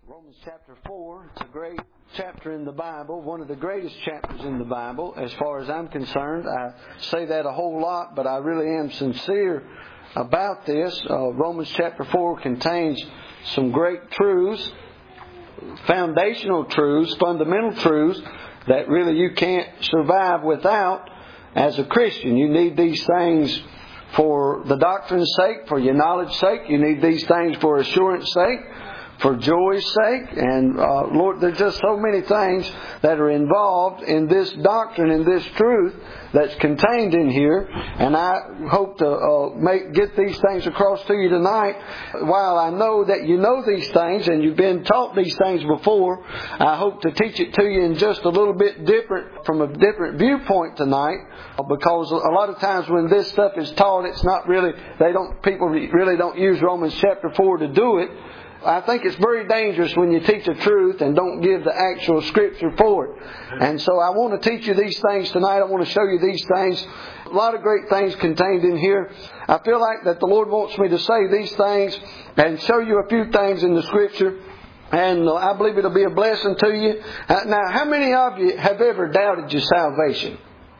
Romans chapter 4, it's a great chapter in the Bible, one of the greatest chapters in the Bible as far as I'm concerned. I say that a whole lot, but I really am sincere about this. Romans chapter 4 contains some great truths, foundational truths, fundamental truths that really you can't survive without as a Christian. You need these things for the doctrine's sake, for your knowledge's sake. You need these things for assurance sake, for joy's sake. And Lord, there's just so many things that are involved in this doctrine and this truth that's contained in here. And I hope to get these things across to you tonight. While I know that you know these things and you've been taught these things before, I hope to teach it to you in just a little bit different, from a different viewpoint tonight. Because a lot of times when this stuff is taught, it's not really, people really don't use Romans chapter 4 to do it. I think it's very dangerous when you teach the truth and don't give the actual scripture for it. And so I want to teach you these things tonight. I want to show you these things. A lot of great things contained in here. I feel like that the Lord wants me to say these things and show you a few things in the scripture. And I believe it'll be a blessing to you. Now, how many of you have ever doubted your salvation?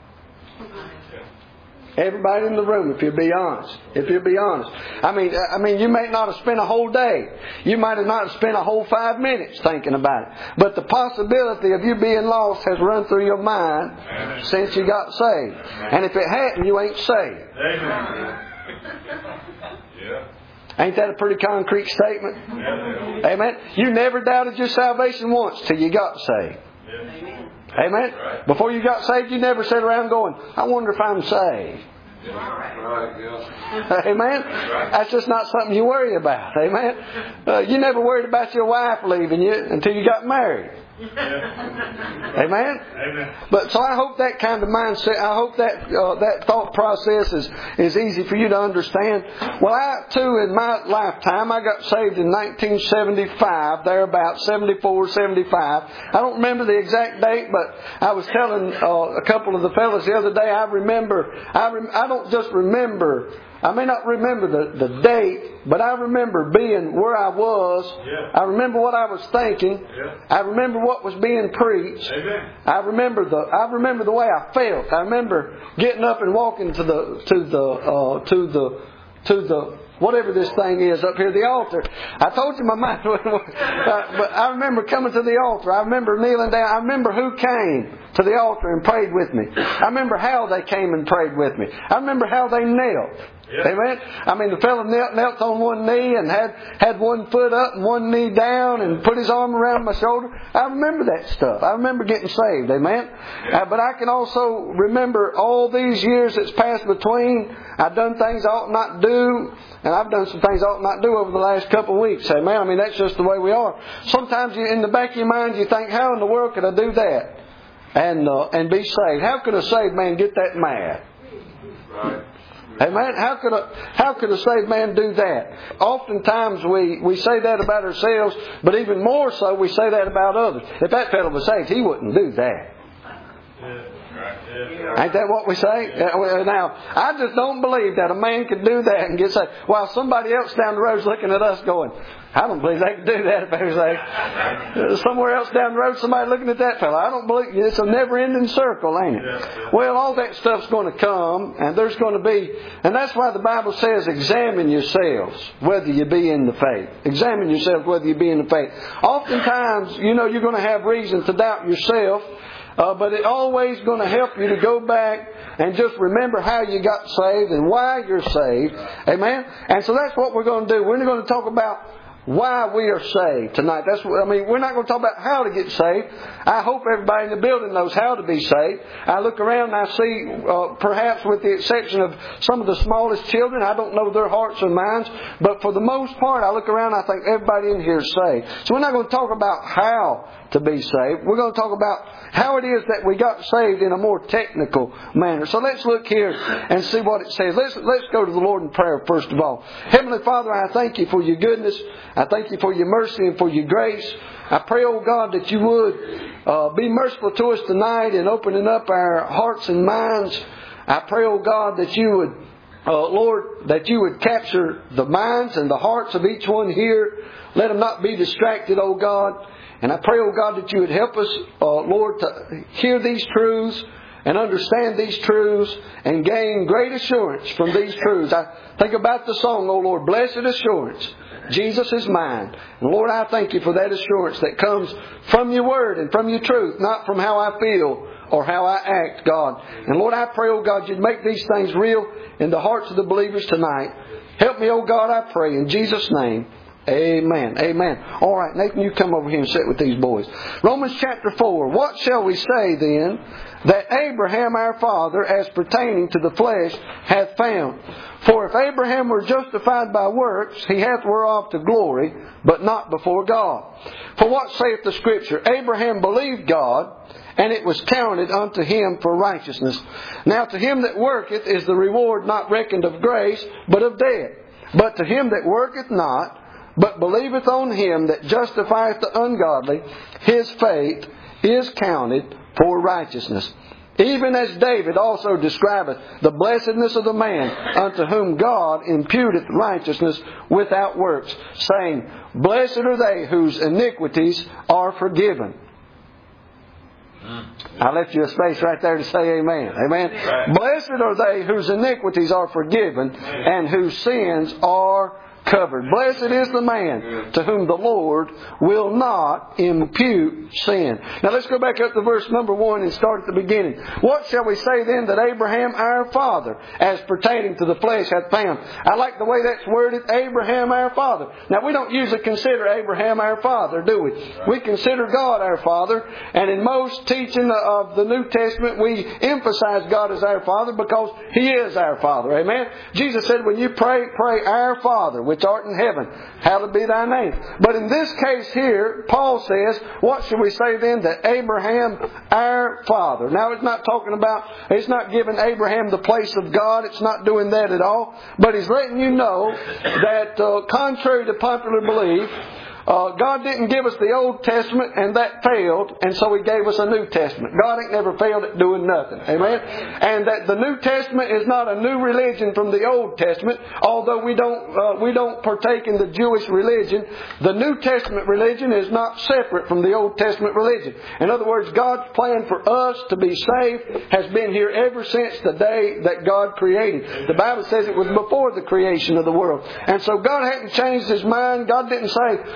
Everybody in the room, if you'll be honest. If you'll be honest. I mean, you may not have spent a whole day. You might have not spent a whole 5 minutes thinking about it. But the possibility of you being lost has run through your mind since you got saved. And if it hadn't, you ain't saved. Ain't that a pretty concrete statement? Amen. You never doubted your salvation once till you got saved. Amen. Before you got saved, you never sat around going, I wonder if I'm saved. Amen. That's just not something you worry about. Amen. You never worried about your wife leaving you until you got married. Amen. But so I hope that kind of mindset, I hope that thought process is easy for you to understand. Well, I too, in my lifetime, I got saved in 1975, thereabouts, 74, 75. I don't remember the exact date, but I was telling a couple of the fellas the other day, I don't just remember. I may not remember the date, but I remember being where I was. I remember what I was thinking. I remember what was being preached. I remember the way I felt. I remember getting up and walking to the whatever this thing is up here, the altar. I told you my mind wasn't but I remember coming to the altar. I remember kneeling down. I remember who came to the altar and prayed with me. I remember how they came and prayed with me. I remember how they knelt. Amen. I mean, the fellow knelt on one knee and had one foot up and one knee down and put his arm around my shoulder. I remember that stuff. I remember getting saved. Amen. But I can also remember all these years that's passed between. I've done things I ought not do, and I've done some things I ought not do over the last couple of weeks. Amen. I mean, that's just the way we are. Sometimes in the back of your mind you think, how in the world could I do that and be saved? How could a saved man get that mad? Right. Amen. How could a saved man do that? Oftentimes we say that about ourselves, but even more so we say that about others. If that fellow was saved, he wouldn't do that. Ain't that what we say? Now, I just don't believe that a man could do that and get saved, while somebody else down the road is looking at us going, I don't believe they could do that if they were saved. Somewhere else down the road, somebody looking at that fellow, I don't believe, it's a never-ending circle, ain't it? Well, all that stuff's going to come, and there's going to be, and that's why the Bible says, examine yourselves whether you be in the faith. Examine yourselves whether you be in the faith. Oftentimes, you're going to have reason to doubt yourself. But it's always going to help you to go back and just remember how you got saved and why you're saved. Amen? And so that's what we're going to do. We're going to talk about why we are saved tonight. We're not going to talk about how to get saved. I hope everybody in the building knows how to be saved. I look around and I see, perhaps with the exception of some of the smallest children, I don't know their hearts or minds, but for the most part, I look around and I think everybody in here is saved. So we're not going to talk about how to be saved. We're going to talk about how it is that we got saved in a more technical manner. So let's look here and see what it says. Let's go to the Lord in prayer first of all. Heavenly Father, I thank you for your goodness. I thank you for your mercy and for your grace. I pray, oh God, that you would be merciful to us tonight in opening up our hearts and minds. I pray, oh God, that you would Lord, that You would capture the minds and the hearts of each one here. Let them not be distracted, oh God. And I pray, oh God, that You would help us, Lord, to hear these truths and understand these truths and gain great assurance from these truths. I think about the song, oh Lord, blessed assurance, Jesus is mine. And Lord, I thank You for that assurance that comes from Your Word and from Your truth, not from how I feel or how I act, God. And Lord, I pray, oh God, You'd make these things real in the hearts of the believers tonight. Help me, oh God, I pray, in Jesus' name. Amen. Amen. All right, Nathan, you come over here and sit with these boys. Romans chapter 4. What shall we say then that Abraham our father, as pertaining to the flesh, hath found? For if Abraham were justified by works, he hath whereof to glory, but not before God. For what saith the Scripture? Abraham believed God, and it was counted unto him for righteousness. Now to him that worketh is the reward not reckoned of grace, but of debt. But to him that worketh not, but believeth on Him that justifieth the ungodly, his faith is counted for righteousness. Even as David also describeth the blessedness of the man unto whom God imputeth righteousness without works, saying, Blessed are they whose iniquities are forgiven. I left you a space right there to say amen. Amen. Right. Blessed are they whose iniquities are forgiven and whose sins are covered. Blessed is the man to whom the Lord will not impute sin. Now let's go back up to verse number 1 and start at the beginning. What shall we say then that Abraham our father, as pertaining to the flesh, hath found? I like the way that's worded, Abraham our father. Now we don't usually consider Abraham our father, do we? We consider God our father, and in most teaching of the New Testament we emphasize God as our father because He is our father. Amen? Jesus said, when you pray, pray our Father which art in heaven, hallowed be Thy name. But in this case here, Paul says, what should we say then that Abraham our father? Now it's not talking about, it's not giving Abraham the place of God. It's not doing that at all. But he's letting you know that contrary to popular belief, God didn't give us the Old Testament and that failed, and so He gave us a New Testament. God ain't never failed at doing nothing. Amen? And that the New Testament is not a new religion from the Old Testament, although we don't partake in the Jewish religion. The New Testament religion is not separate from the Old Testament religion. In other words, God's plan for us to be saved has been here ever since the day that God created. The Bible says it was before the creation of the world. And so God hadn't changed His mind. God didn't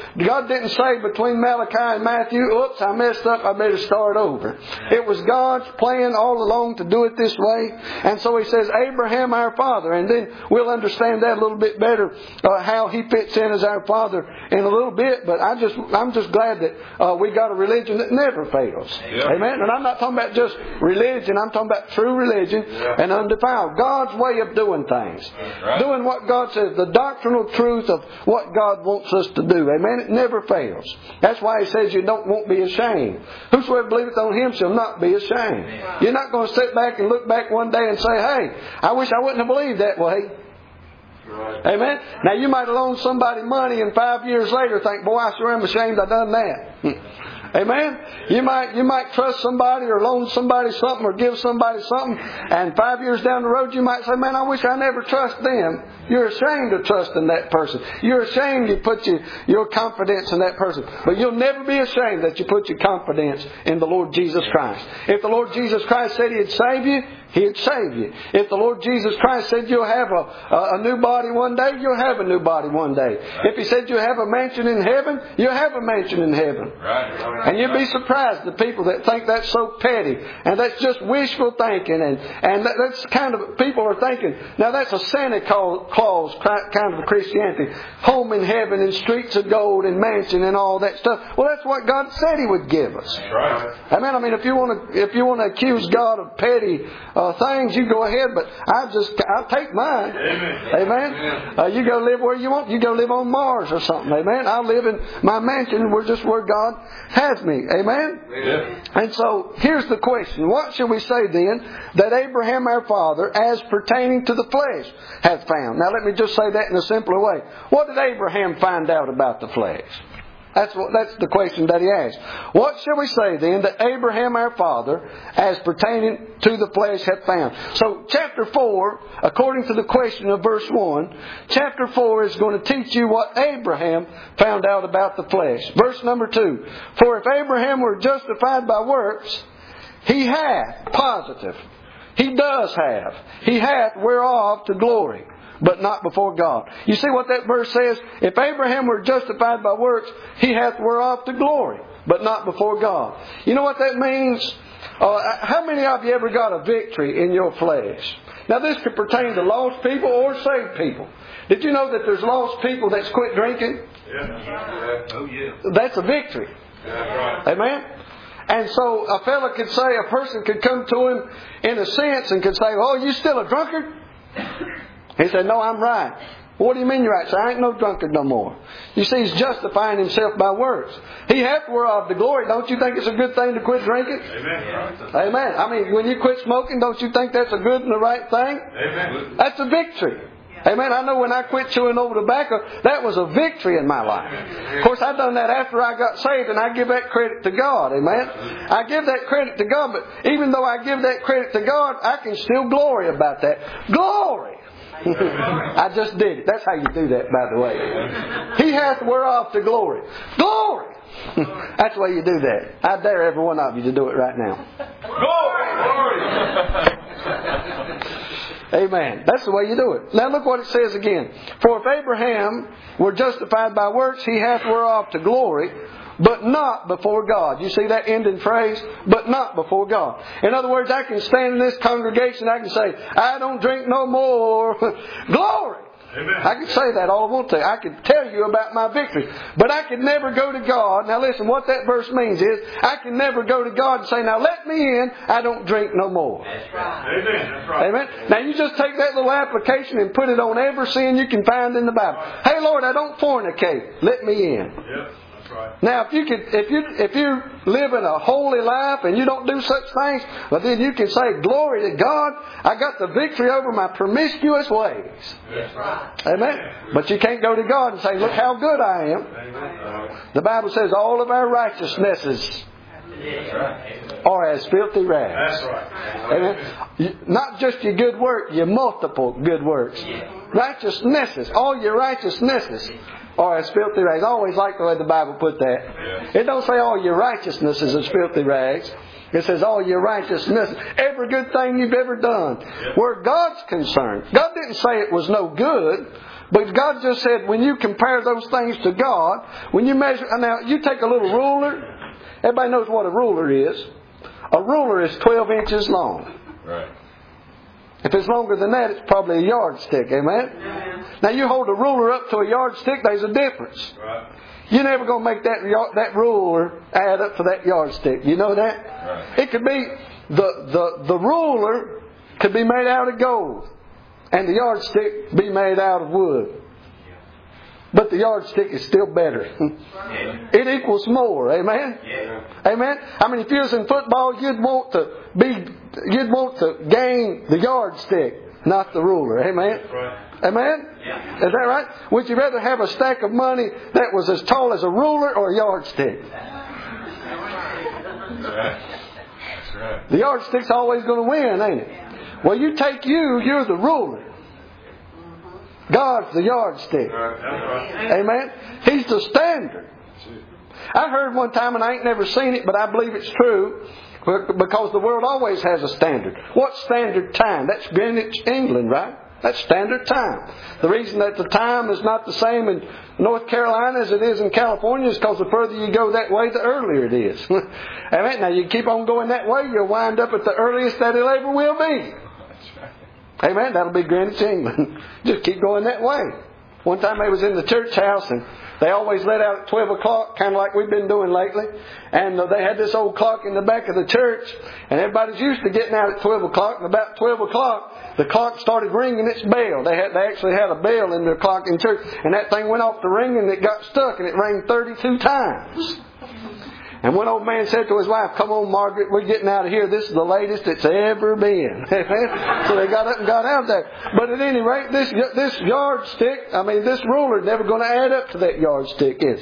say between Malachi and Matthew, oops, I messed up, I better start over. It was God's plan all along to do it this way. And so He says, Abraham our father. And then we'll understand that a little bit better, how He fits in as our father in a little bit. But I'm just glad that we got a religion that never fails. Yeah. Amen? And I'm not talking about just religion. I'm talking about true religion and undefiled. God's way of doing things. Right. Doing what God says. The doctrinal truth of what God wants us to do. Amen? It never fails. That's why He says you won't be ashamed. Whosoever believeth on Him shall not be ashamed. You're not going to sit back and look back one day and say, hey, I wish I wouldn't have believed that way. Right. Amen? Now you might have loaned somebody money and 5 years later think, boy, I sure am ashamed I done that. Amen? You might trust somebody or loan somebody something or give somebody something, and 5 years down the road you might say, man, I wish I never trusted them. You're ashamed of trusting that person. You're ashamed you put your confidence in that person. But you'll never be ashamed that you put your confidence in the Lord Jesus Christ. If the Lord Jesus Christ said He'd save you, He'd save you. If the Lord Jesus Christ said you'll have a new body one day, you'll have a new body one day. If He said you'll have a mansion in heaven, you'll have a mansion in heaven. Right. And you'll be surprised at the people that think that's so petty. And that's just wishful thinking. And that's kind of, people are thinking, now that's a Santa Claus kind of Christianity. Home in heaven and streets of gold and mansion and all that stuff. Well, that's what God said He would give us. Right. Amen. I mean, if you want to accuse God of petty things, you go ahead, but I'll take mine. Amen. You go live where you want. You go live on Mars or something. Amen. I'll live in my mansion. We're just where God has me. Amen. And so here's the question: what shall we say then that Abraham our father, as pertaining to the flesh, hath found? Now let me just say that in a simpler way. What did Abraham find out about the flesh? That's the question that he asked. What shall we say then that Abraham our father, as pertaining to the flesh, hath found? So chapter 4, according to the question of verse 1, chapter 4 is going to teach you what Abraham found out about the flesh. Verse number 2. For if Abraham were justified by works, he hath, positive, he does have, he hath whereof to glory, but not before God. You see what that verse says? If Abraham were justified by works, he hath whereof to glory, but not before God. You know what that means? How many of you ever got a victory in your flesh? Now this could pertain to lost people or saved people. Did you know that there's lost people that's quit drinking? Yeah. Oh yeah. That's a victory. Yeah, right. Amen? And so a person could come to him in a sense and could say, oh, you still a drunkard? He said, no, I'm right. Well, what do you mean you're right? So I ain't no drunkard no more. You see, he's justifying himself by works. He hath whereof the glory. Don't you think it's a good thing to quit drinking? Amen. Amen. I mean, when you quit smoking, don't you think that's a good and the right thing? Amen. That's a victory. Amen. I know when I quit chewing over tobacco, that was a victory in my life. Of course, I done that after I got saved, and I give that credit to God. Amen. I give that credit to God, but even though I give that credit to God, I can still glory about that. Glory! I just did it. That's how you do that, by the way. He hath whereof to glory. Glory! That's the way you do that. I dare every one of you to do it right now. Glory! Amen. That's the way you do it. Now look what it says again. For if Abraham were justified by works, he hath whereof to glory, but not before God. You see that ending phrase? But not before God. In other words, I can stand in this congregation, I can say, I don't drink no more. Glory! Amen. I can say that all I want to. I can tell you about my victory. But I can never go to God. Now listen, what that verse means is, I can never go to God and say, now let me in, I don't drink no more. That's right. Amen. That's right. Amen. Now you just take that little application and put it on every sin you can find in the Bible. Hey Lord, I don't fornicate. Let me in. Yep. Right. Now, if you live in a holy life and you don't do such things, well then you can say, glory to God, I got the victory over my promiscuous ways. That's right. Amen. But you can't go to God and say, look how good I am. Amen. The Bible says all of our righteousnesses are as filthy rags. That's right. Amen. Not just your good work, your multiple good works. Righteousnesses, all your righteousnesses are as filthy rags. I always like the way the Bible put that. Yeah. It don't say all your righteousness is as filthy rags. It says all your righteousness, every good thing you've ever done. Yeah. Where God's concerned, God didn't say it was no good, but God just said when you compare those things to God, when you measure, now you take a little ruler. Everybody knows what a ruler is. A ruler is 12 inches long. Right. If it's longer than that, it's probably a yardstick. Amen? Now you hold a ruler up to a yardstick, there's a difference. Right. You're never going to make that ruler add up to that yardstick. You know that? Right. It could be, the ruler could be made out of gold. And the yardstick be made out of wood. But the yardstick is still better. It equals more. Amen? Amen? I mean, if you was in football, you'd want to gain the yardstick, not the ruler. Amen? Right. Amen? Yeah. Is that right? Would you rather have a stack of money that was as tall as a ruler or a yardstick? That's right. The yardstick's always going to win, ain't it? Well, you're the ruler. God's the yardstick. Right. Amen? He's the standard. I heard one time, and I ain't never seen it, but I believe it's true, because the world always has a standard. What's standard time? That's Greenwich, England, right? That's standard time. The reason that the time is not the same in North Carolina as it is in California is because the further you go that way, the earlier it is. Amen? Now you keep on going that way, you'll wind up at the earliest that it ever will be. Amen? That'll be Greenwich, England. Just keep going that way. One time I was in the church house and they always let out at 12 o'clock, kind of like we've been doing lately. And they had this old clock in the back of the church. And everybody's used to getting out at 12 o'clock. And about 12 o'clock, the clock started ringing its bell. They actually had a bell in their clock in church. And that thing went off the ring and it got stuck. And it rang 32 times. And one old man said to his wife, come on, Margaret, we're getting out of here. This is the latest it's ever been. So they got up and got out there. But at any rate, this yardstick, this ruler is never going to add up to that yardstick, is it?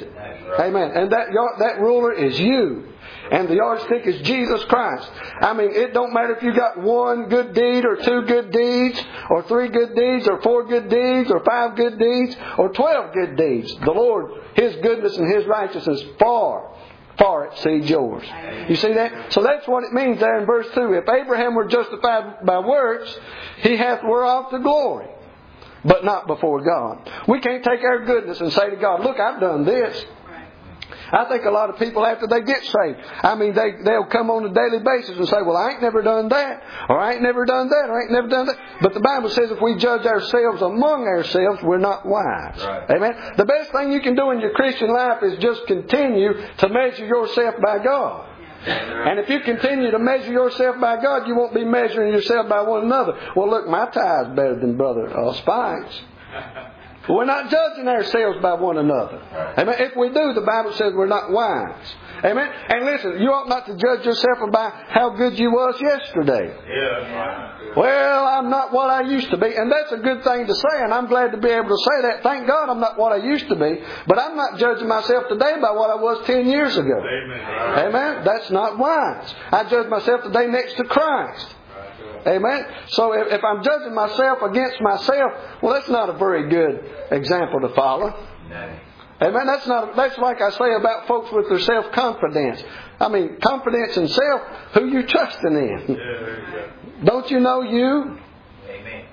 Amen. And that ruler is you. And the yardstick is Jesus Christ. I mean, it don't matter if you got one good deed or two good deeds or three good deeds or four good deeds or five good deeds or 12 good deeds. The Lord, His goodness and His righteousness far exceeds yours. You see that? So that's what it means there in verse 2. If Abraham were justified by works, he hath whereof the glory, but not before God. We can't take our goodness and say to God, look, I've done this. I think a lot of people after they get saved, I mean, they'll come on a daily basis and say, well, I ain't never done that, or I ain't never done that, or I ain't never done that. But the Bible says if we judge ourselves among ourselves, we're not wise. Right. Amen? The best thing you can do in your Christian life is just continue to measure yourself by God. And if you continue to measure yourself by God, you won't be measuring yourself by one another. Well, look, my tie's better than Brother Spike's. We're not judging ourselves by one another. Amen. If we do, the Bible says we're not wise. Amen. And listen, you ought not to judge yourself by how good you was yesterday. Well, I'm not what I used to be. And that's a good thing to say, and I'm glad to be able to say that. Thank God I'm not what I used to be. But I'm not judging myself today by what I was 10 years ago. Amen. That's not wise. I judge myself today next to Christ. Amen. So if I'm judging myself against myself, well, that's not a very good example to follow. Amen. That's like I say about folks with their self-confidence. I mean, confidence in self, who you trusting in? Don't you know you? Amen.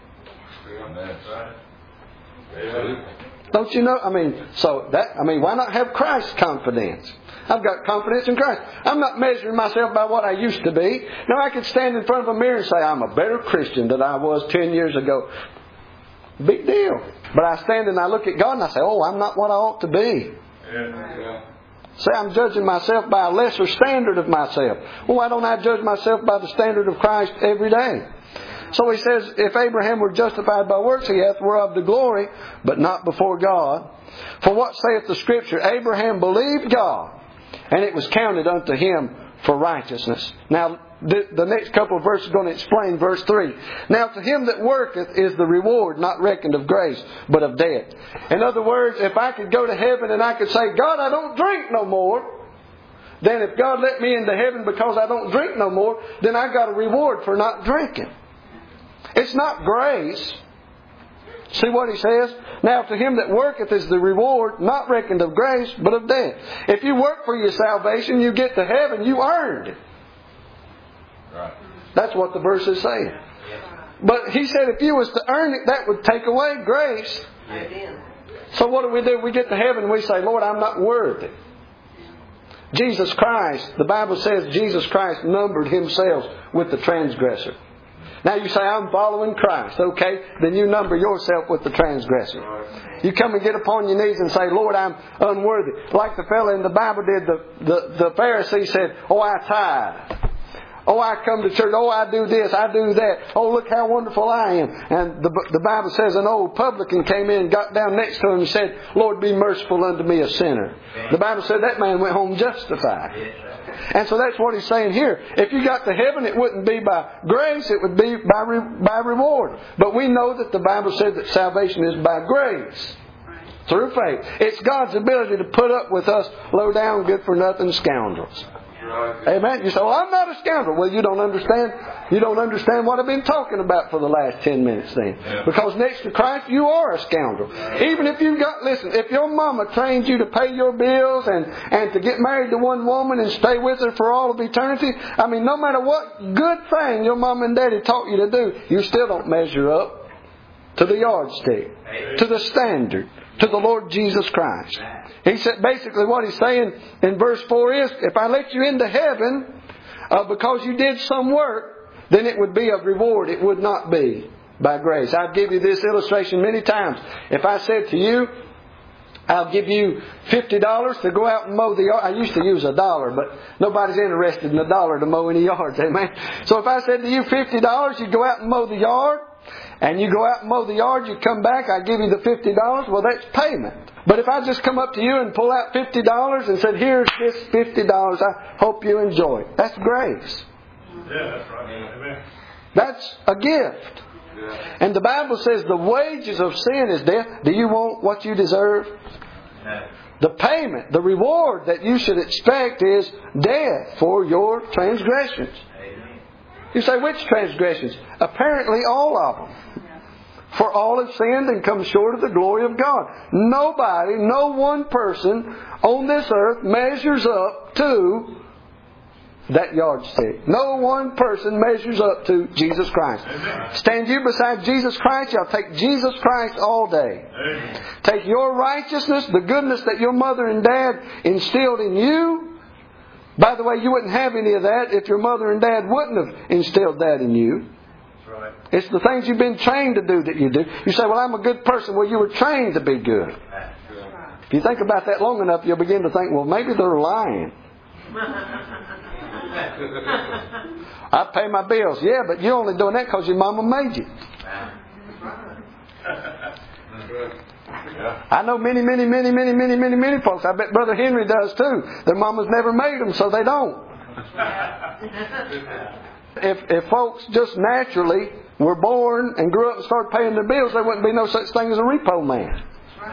Don't you know? I mean, why not have Christ's confidence? I've got confidence in Christ. I'm not measuring myself by what I used to be. Now I could stand in front of a mirror and say, I'm a better Christian than I was 10 years ago. Big deal. But I stand and I look at God and I say, oh, I'm not what I ought to be. Say I'm judging myself by a lesser standard of myself. Well, why don't I judge myself by the standard of Christ every day? So he says, if Abraham were justified by works, he hath whereof the glory, but not before God. For what saith the Scripture? Abraham believed God, and it was counted unto him for righteousness. Now, the next couple of verses are going to explain verse 3. Now, to him that worketh is the reward not reckoned of grace, but of debt. In other words, if I could go to heaven and I could say, God, I don't drink no more, then if God let me into heaven because I don't drink no more, then I got a reward for not drinking. It's not grace. See what he says? Now to him that worketh is the reward, not reckoned of grace, but of debt. If you work for your salvation, you get to heaven, you earned it. Right. That's what the verse is saying. But he said if you was to earn it, that would take away grace. So what do? We get to heaven and we say, Lord, I'm not worthy. Jesus Christ, the Bible says Jesus Christ numbered Himself with the transgressor. Now you say, I'm following Christ. Okay, then you number yourself with the transgressor. You come and get upon your knees and say, Lord, I'm unworthy. Like the fellow in the Bible did, the Pharisee said, oh, I tithe. Oh, I come to church. Oh, I do this. I do that. Oh, look how wonderful I am. And the Bible says an old publican came in, got down next to him and said, Lord, be merciful unto me, a sinner. The Bible said that man went home justified. And so that's what he's saying here. If you got to heaven, it wouldn't be by grace, it would be by reward. But we know that the Bible said that salvation is by grace. Through faith. It's God's ability to put up with us low down, good for nothing scoundrels. Amen. You say, well, I'm not a scoundrel. Well, you don't understand. You don't understand what I've been talking about for the last 10 minutes then. Because next to Christ, you are a scoundrel. Even if listen, if your mama trained you to pay your bills and to get married to one woman and stay with her for all of eternity, I mean, no matter what good thing your mom and daddy taught you to do, you still don't measure up to the yardstick, to the standard, to the Lord Jesus Christ. He said, basically what he's saying in verse 4 is, if I let you into heaven because you did some work, then it would be of reward. It would not be by grace. I've given you this illustration many times. If I said to you, I'll give you $50 to go out and mow the yard. I used to use $1, but nobody's interested in $1 to mow any yards. Amen. So if I said to you $50, you go out and mow the yard, and you go out and mow the yard, you come back, I give you the $50, well, that's payment. But if I just come up to you and pull out $50 and said, here's this $50, I hope you enjoy it. That's grace. Yeah, that's right. Amen. That's a gift. Yeah. And the Bible says the wages of sin is death. Do you want what you deserve? No. The payment, the reward that you should expect is death for your transgressions. You say, which transgressions? Apparently all of them. For all have sinned and come short of the glory of God. Nobody, no one person on this earth measures up to that yardstick. No one person measures up to Jesus Christ. Amen. Stand you beside Jesus Christ, you'll take Jesus Christ all day. Amen. Take your righteousness, the goodness that your mother and dad instilled in you. By the way, you wouldn't have any of that if your mother and dad wouldn't have instilled that in you. That's right. It's the things you've been trained to do that you do. You say, well, I'm a good person. Well, you were trained to be good. If you think about that long enough, you'll begin to think, well, maybe they're lying. I pay my bills. Yeah, but you're only doing that because your mama made you. I know many folks. I bet Brother Henry does too. Their mamas never made them, so they don't. If folks just naturally were born and grew up and started paying their bills, there wouldn't be no such thing as a repo man.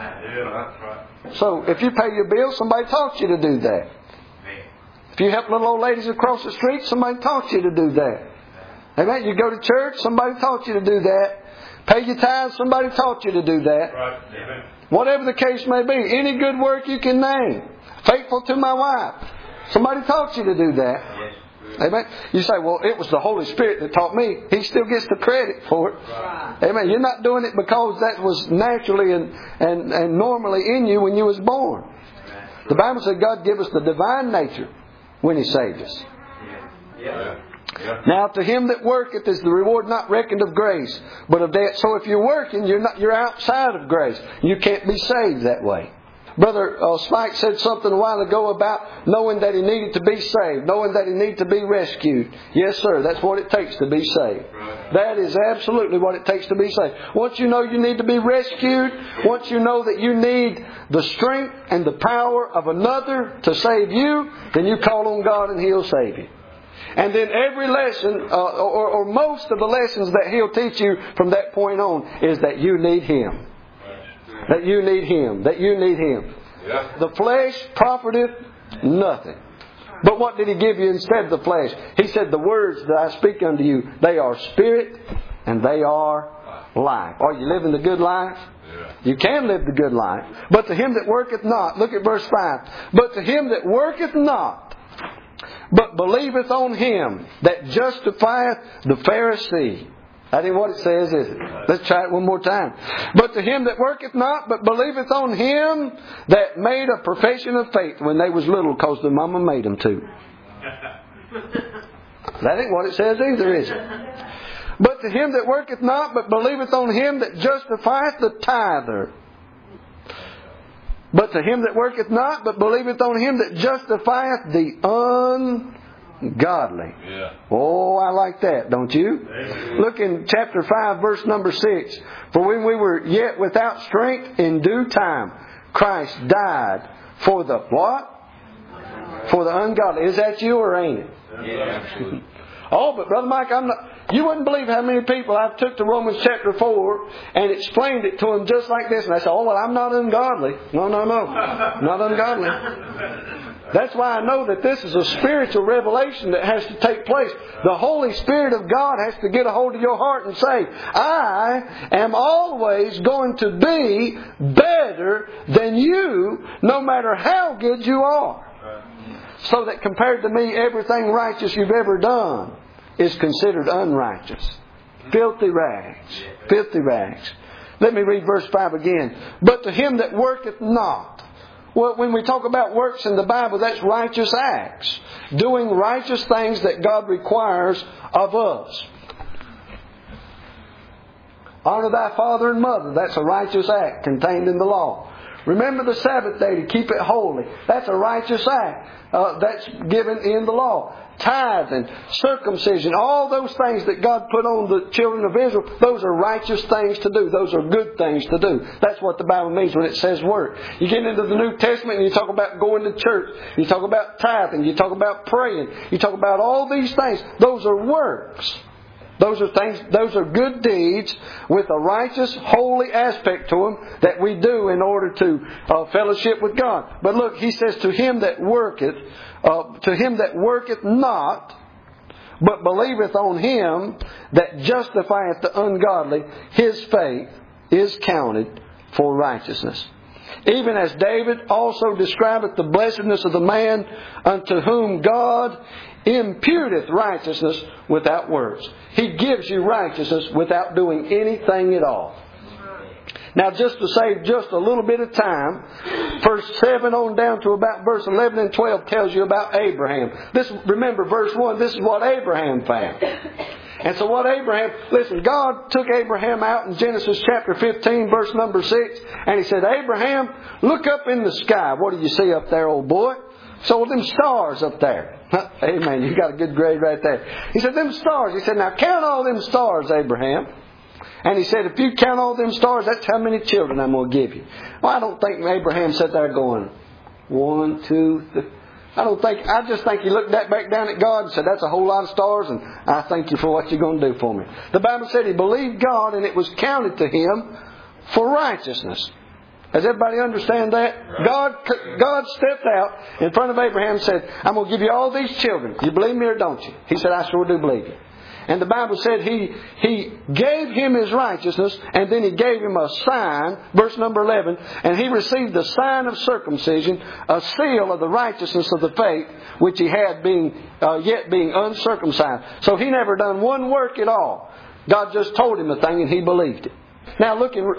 So if you pay your bills, somebody taught you to do that. If you help little old ladies across the street, somebody taught you to do that. Amen. You go to church, somebody taught you to do that. Pay your tithes, somebody taught you to do that. Right. Amen. Whatever the case may be, any good work you can name. Faithful to my wife, somebody taught you to do that. Yes. Amen. You say, well, it was the Holy Spirit that taught me. He still gets the credit for it. Right. Amen. You're not doing it because that was naturally and normally in you when you was born. The Bible said God gave us the divine nature when He saved us. Yeah. Now to him that worketh is the reward not reckoned of grace, but of debt. So if you're working, you're outside of grace. You can't be saved that way. Brother Spike said something a while ago about knowing that he needed to be saved, knowing that he needed to be rescued. Yes, sir, that's what it takes to be saved. That is absolutely what it takes to be saved. Once you know you need to be rescued, once you know that you need the strength and the power of another to save you, then you call on God and He'll save you. And then every lesson, or most of the lessons that He'll teach you from that point on is that you need Him. That you need Him. That you need Him. Yeah. The flesh profiteth nothing. But what did He give you instead of the flesh? He said, the words that I speak unto you, they are spirit and they are life. Are you living the good life? Yeah. You can live the good life. But to him that worketh not, look at verse 5. But to him that worketh not, but believeth on Him that justifieth the Pharisee. That ain't what it says, is it? Let's try it one more time. But to him that worketh not, but believeth on Him that made a profession of faith when they was little, because their mama made them to. That ain't what it says either, is it? But to him that worketh not, but believeth on Him that justifieth the tither. But to him that worketh not, but believeth on Him that justifieth the ungodly. Yeah. Oh, I like that, don't you? Amen. Look in chapter 5, verse number 6. For when we were yet without strength, in due time, Christ died for the what? For the ungodly. Is that you or ain't it? Yeah. Oh, but Brother Mike, you wouldn't believe how many people I've took to Romans chapter 4 and explained it to them just like this. And I said, oh, well, I'm not ungodly. No. Not ungodly. That's why I know that this is a spiritual revelation that has to take place. The Holy Spirit of God has to get a hold of your heart and say, I am always going to be better than you, no matter how good you are. So that compared to me, everything righteous you've ever done is considered unrighteous. Filthy rags. Filthy rags. Let me read verse 5 again. But to him that worketh not. Well, when we talk about works in the Bible, that's righteous acts. Doing righteous things that God requires of us. Honor thy father and mother. That's a righteous act contained in the law. Remember the Sabbath day to keep it holy. That's a righteous act. That's given in the law. Tithing, circumcision, all those things that God put on the children of Israel, those are righteous things to do. Those are good things to do. That's what the Bible means when it says work. You get into the New Testament and you talk about going to church. You talk about tithing. You talk about praying. You talk about all these things. Those are works. Those are good deeds with a righteous, holy aspect to them that we do in order to fellowship with God. But look, he says, to him that worketh not, but believeth on him that justifieth the ungodly, his faith is counted for righteousness. Even as David also describeth the blessedness of the man unto whom God imputeth righteousness without works. He gives you righteousness without doing anything at all. Now, just to save just a little bit of time, verse 7 on down to about verse 11 and 12 tells you about Abraham. Remember, verse 1, this is what Abraham found. And so listen, God took Abraham out in Genesis chapter 15, verse number 6, and He said, Abraham, look up in the sky. What do you see up there, old boy? So them stars up there. Amen. You got a good grade right there. He said, them stars. He said, now count all them stars, Abraham. And he said, if you count all them stars, that's how many children I'm going to give you. Well, I don't think Abraham sat there going, 1, 2, 3. I just think he looked back down at God and said, that's a whole lot of stars, and I thank you for what you're going to do for me. The Bible said he believed God, and it was counted to him for righteousness. Does everybody understand that? God stepped out in front of Abraham and said, I'm going to give you all these children. You believe me or don't you? He said, I sure do believe you. And the Bible said He gave him his righteousness, and then He gave him a sign, verse number 11, and he received the sign of circumcision, a seal of the righteousness of the faith, which he had yet being uncircumcised. So he never done one work at all. God just told him a thing, and he believed it. Now look in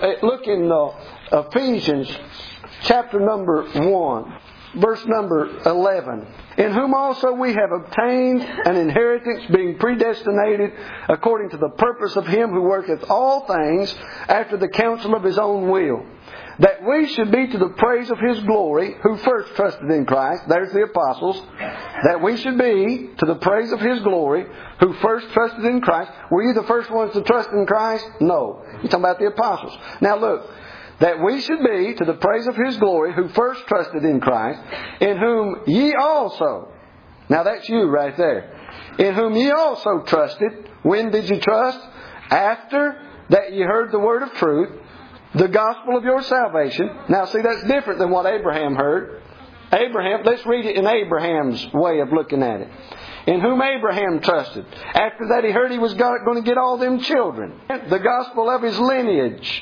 Ephesians chapter number 1, verse number 11. In whom also we have obtained an inheritance, being predestinated according to the purpose of Him who worketh all things after the counsel of His own will, that we should be to the praise of His glory, who first trusted in Christ. There's the apostles. That we should be to the praise of His glory, who first trusted in Christ. Were you the first ones to trust in Christ? No. You're talking about the apostles. Now look. That we should be to the praise of His glory, who first trusted in Christ, in whom ye also, now that's you right there, in whom ye also trusted. When did you trust? After that ye heard the word of truth, the gospel of your salvation. Now see, that's different than what Abraham heard. Let's read it in Abraham's way of looking at it. In whom Abraham trusted. After that he heard he was going to get all them children. The gospel of his lineage.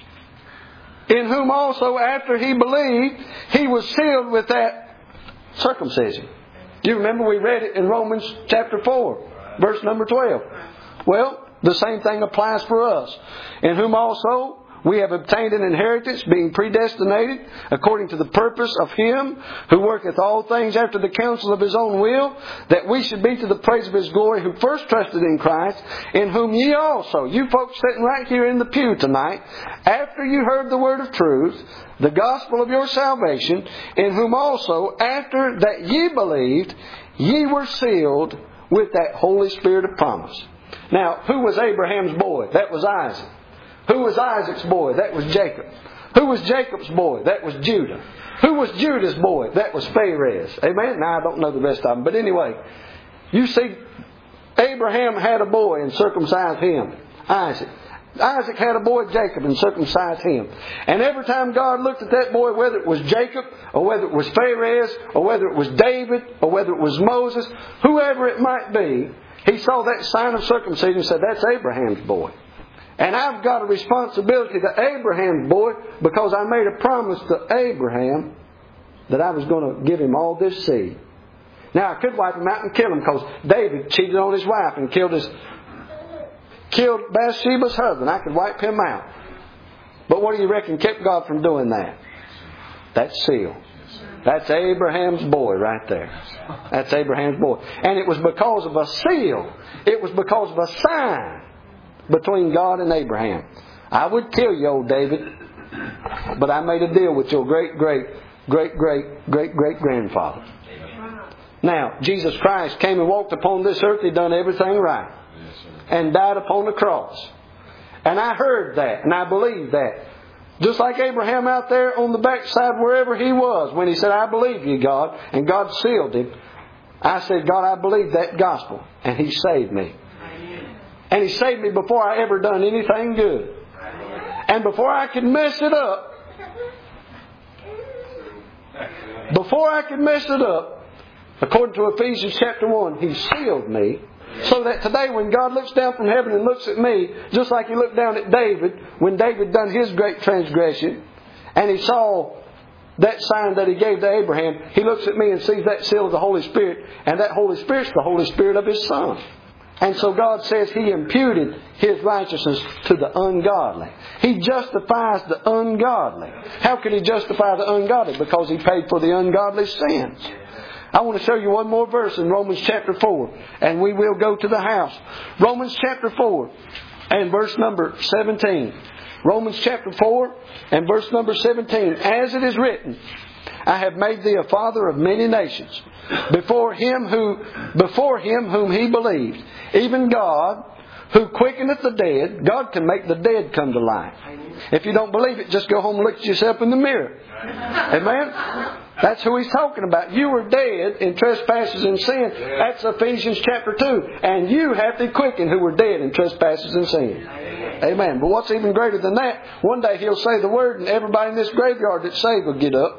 In whom also, after he believed, he was sealed with that circumcision. You remember we read it in Romans chapter 4, verse number 12. Well, the same thing applies for us. In whom also we have obtained an inheritance, being predestinated according to the purpose of Him who worketh all things after the counsel of His own will, that we should be to the praise of His glory, who first trusted in Christ, in whom ye also, you folks sitting right here in the pew tonight, after you heard the word of truth, the gospel of your salvation, in whom also, after that ye believed, ye were sealed with that Holy Spirit of promise. Now, who was Abraham's boy? That was Isaac. Who was Isaac's boy? That was Jacob. Who was Jacob's boy? That was Judah. Who was Judah's boy? That was Pharez. Amen? Now, I don't know the rest of them. But anyway, you see, Abraham had a boy and circumcised him. Isaac. Isaac had a boy, Jacob, and circumcised him. And every time God looked at that boy, whether it was Jacob, or whether it was Pharez, or whether it was David, or whether it was Moses, whoever it might be, He saw that sign of circumcision and said, that's Abraham's boy. And I've got a responsibility to Abraham's boy, because I made a promise to Abraham that I was going to give him all this seed. Now, I could wipe him out and kill him, because David cheated on his wife and killed Bathsheba's husband. I could wipe him out. But what do you reckon kept God from doing that? That seal. That's Abraham's boy right there. That's Abraham's boy. And it was because of a seal. It was because of a sign between God and Abraham. I would kill you, old David, but I made a deal with your great-great-great-great-great-grandfather. Now, Jesus Christ came and walked upon this earth. He done everything right. And died upon the cross. And I heard that, and I believed that. Just like Abraham out there on the backside wherever he was, when he said, I believe you, God, and God sealed him, I said, God, I believe that gospel, and He saved me. And He saved me before I ever done anything good. And before I could mess it up, according to Ephesians chapter 1, He sealed me. So that today when God looks down from heaven and looks at me, just like He looked down at David, when David done his great transgression, and he saw that sign that He gave to Abraham, He looks at me and sees that seal of the Holy Spirit, and that Holy Spirit's the Holy Spirit of His Son. And so God says He imputed His righteousness to the ungodly. He justifies the ungodly. How can He justify the ungodly? Because He paid for the ungodly's sins. I want to show you one more verse in Romans chapter 4, and we will go to the house. Romans chapter 4 and verse number 17. Romans chapter 4 and verse number 17. As it is written, I have made thee a father of many nations, before him whom he believed, even God, who quickeneth the dead. God can make the dead come to life. If you don't believe it, just go home and look at yourself in the mirror. Amen? That's who He's talking about. You were dead in trespasses and sin. That's Ephesians chapter 2. And you hath He quickened who were dead in trespasses and sin. Amen. But what's even greater than that, one day He'll say the word and everybody in this graveyard that's saved will get up.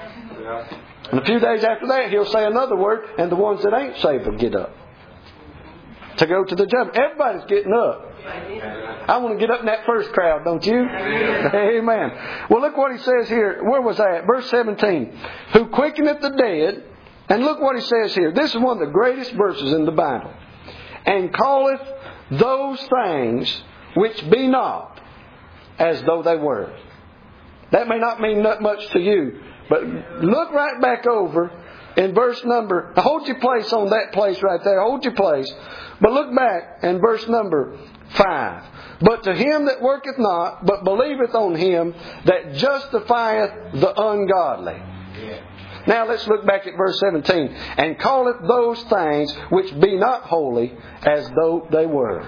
And a few days after that He'll say another word and the ones that ain't saved will get up to go to the judgment. Everybody's getting up. I want to get up in that first crowd, don't you? Amen. Well, look what He says here. Where was I at? Verse 17. Who quickeneth the dead. And look what He says here. This is one of the greatest verses in the Bible. And calleth those things which be not as though they were. That may not mean much to you. But look right back over in verse number. Hold your place on that place right there. Hold your place. But look back in verse number 5. But to him that worketh not, but believeth on Him that justifieth the ungodly. Now let's look back at verse 17. And calleth those things which be not holy as though they were.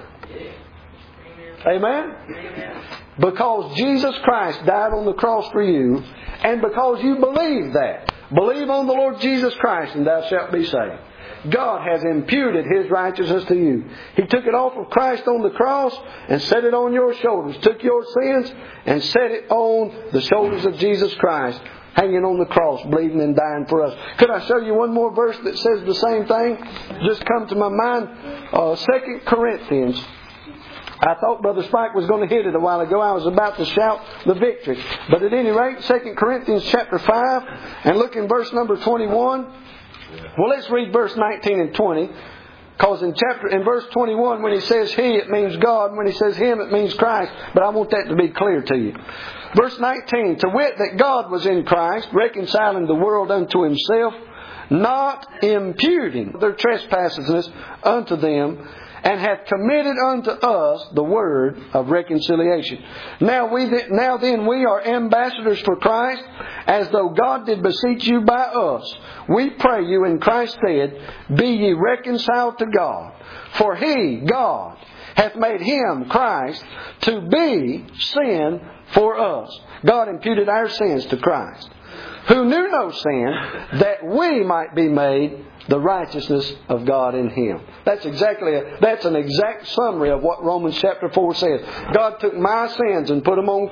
Amen? Because Jesus Christ died on the cross for you, and because you believe that. Believe on the Lord Jesus Christ and thou shalt be saved. God has imputed His righteousness to you. He took it off of Christ on the cross and set it on your shoulders. Took your sins and set it on the shoulders of Jesus Christ, hanging on the cross, bleeding and dying for us. Could I show you one more verse that says the same thing? Just come to my mind. 2 Corinthians. I thought Brother Spike was going to hit it a while ago. I was about to shout the victory. But at any rate, 2 Corinthians chapter 5, and look in verse number 21. Well, let's read verse 19 and 20. Because in verse 21, when he says He, it means God. And when he says Him, it means Christ. But I want that to be clear to you. Verse 19, to wit that God was in Christ, reconciling the world unto Himself, not imputing their trespasses unto them, and hath committed unto us the word of reconciliation. Now then we are ambassadors for Christ, as though God did beseech you by us. We pray you in Christ's stead, be ye reconciled to God. For He, God, hath made Him, Christ, to be sin for us. God imputed our sins to Christ, who knew no sin, that we might be made the righteousness of God in Him. That's an exact summary of what Romans chapter 4 says. God took my sins and put them on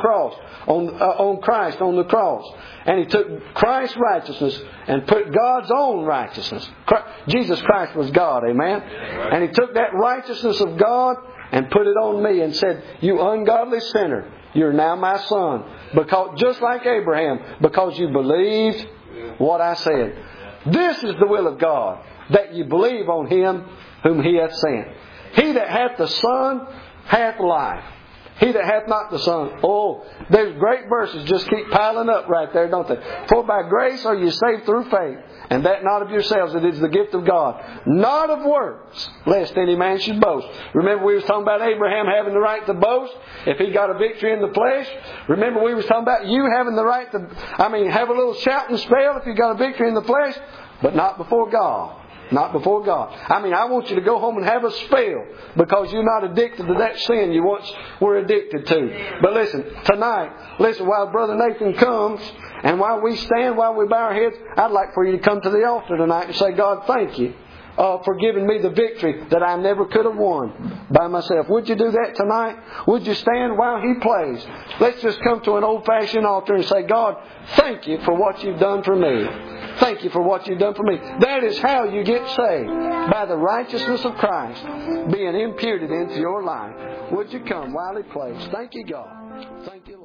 Christ on the cross. And He took Christ's righteousness and put God's own righteousness. Jesus Christ was God, amen? And He took that righteousness of God and put it on me and said, you ungodly sinner, you're now my son. Because just like Abraham, because you believed what I said. This is the will of God, that you believe on Him whom He hath sent. He that hath the Son hath life. He that hath not the Son. Oh, there's great verses just keep piling up right there, don't they? For by grace are you saved through faith, and that not of yourselves, it is the gift of God. Not of works, lest any man should boast. Remember we was talking about Abraham having the right to boast if he got a victory in the flesh. Remember we was talking about you having the right to, have a little shouting spell if you got a victory in the flesh, but not before God. Not before God. I want you to go home and have a spell because you're not addicted to that sin you once were addicted to. But listen, tonight, while Brother Nathan comes and while we stand, while we bow our heads, I'd like for you to come to the altar tonight and say, God, thank you for giving me the victory that I never could have won by myself. Would you do that tonight? Would you stand while He plays? Let's just come to an old-fashioned altar and say, God, thank You for what You've done for me. Thank You for what You've done for me. That is how you get saved. By the righteousness of Christ being imputed into your life. Would you come while He plays? Thank You, God. Thank You, Lord.